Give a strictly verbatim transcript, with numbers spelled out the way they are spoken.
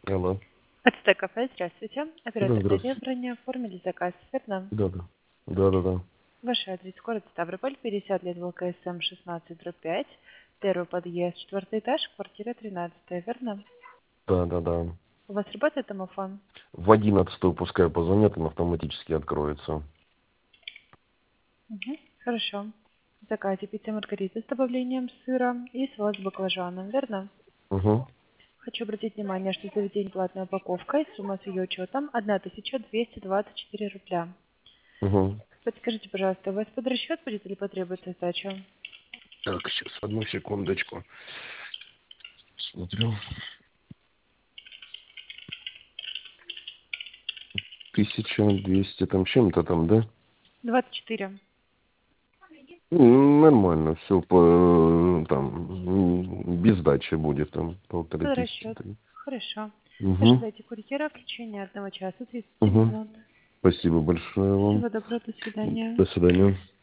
Алло. Ацтек кафе, здравствуйте. Да, Оператор здравствуйте. дорожания оформили заказ, верно? Да, да. Да, да, да. Ваш адрес, город Ставрополь, пятьдесят лет ВЛКСМ шестнадцать дробь пять, первый подъезд, четвертый этаж, квартира тринадцатая, верно? Да, да, да. У вас работает домофон? В одиннадцатую пускай позвонят, он автоматически откроется. Угу. Хорошо. В заказе пицца маргарита с добавлением сыра и салат с баклажаном, верно? Угу. Хочу обратить внимание, что заведение платная упаковка и сумма с ее учетом тысяча двести двадцать четыре рубля. Угу. Подскажите, пожалуйста, у вас под расчет будет или потребуется сдача? Так, сейчас, одну секундочку. Смотрю. Тысяча двести там чем-то там, да? двадцать четыре. М, Нормально, все по там м, без сдачи будет там полторы Под тысячи. расчет. Хорошо. Угу. Ожидайте курьера в течение одного часа тридцати Угу. минут. Спасибо большое вам. Всего доброго, до свидания. До свидания.